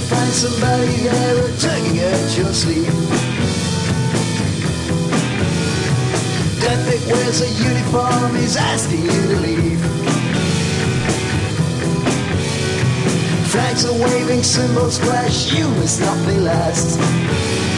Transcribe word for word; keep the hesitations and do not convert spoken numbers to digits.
find somebody there tugging at your sleeve. Deathwick wears a uniform, he's asking you to leave. Flags are waving, cymbals flash, you must not be last.